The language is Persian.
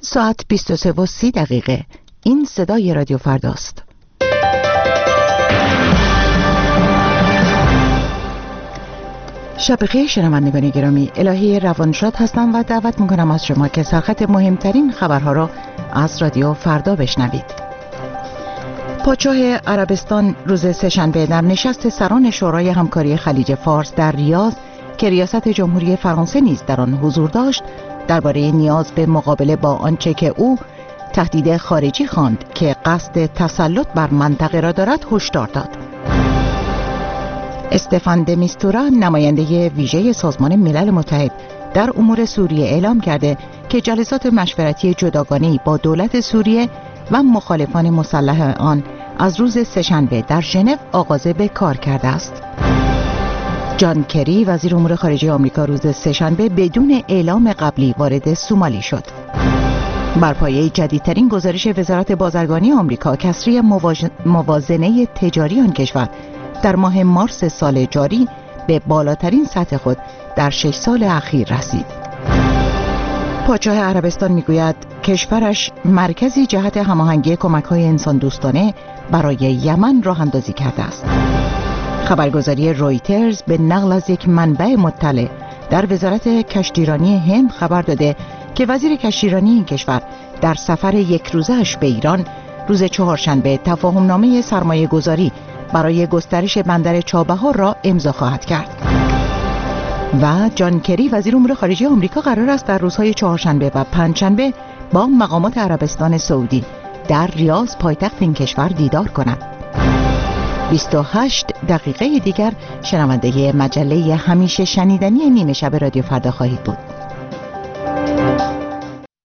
ساعت 23:30. این صدای رادیو فرداست. شب بخیر شنوندگان گرامی، الهی روانشاد هستم و دعوت میکنم از شما که سرخط مهمترین خبرها را از رادیو فردا بشنوید. پادشاه عربستان روز سه‌شنبه در نشست سران شورای همکاری خلیج فارس در ریاض که ریاست جمهوری فرانسه نیز در آن حضور داشت، درباره نیاز به مقابله با آنچه که او تهدید خارجی خواند که قصد تسلط بر منطقه را دارد هشدار داد. استفان د میستورا، نماینده ویژه سازمان ملل متحد در امور سوریه، اعلام کرده که جلسات مشورتی جداگانه‌ای با دولت سوریه و مخالفان مسلح آن از روز سه‌شنبه در ژنو آغاز به کار کرده است. جان کری، وزیر امور خارجه آمریکا، روز سه‌شنبه بدون اعلام قبلی وارد سومالی شد. بر پایه جدیدترین گزارش وزارت بازرگانی آمریکا، کسری موازنه تجاری آن کشور در ماه مارس سال جاری به بالاترین سطح خود در 6 سال اخیر رسید. پادشاه عربستان میگوید کشورش مرکزی جهت هماهنگی کمک‌های انسان دوستانه برای یمن راه اندازی کرده است. خبرگزاری رویترز به نقل از یک منبع مطلع در وزارت کشتیرانی هند خبر داده که وزیر کشتیرانی این کشور در سفر یک روزه‌اش به ایران روز چهارشنبه تفاهمنامه سرمایه‌گذاری برای گسترش بندر چابهار را امضا خواهد کرد. و جان کری، وزیر امور خارجه آمریکا، قرار است در روزهای چهارشنبه و پنجشنبه با مقامات عربستان سعودی در ریاض، پایتخت این کشور، دیدار کند. 28 دقیقه دیگر شنونده مجله همیشه شنیدنی نیمه شب رادیو فردا خواهید بود.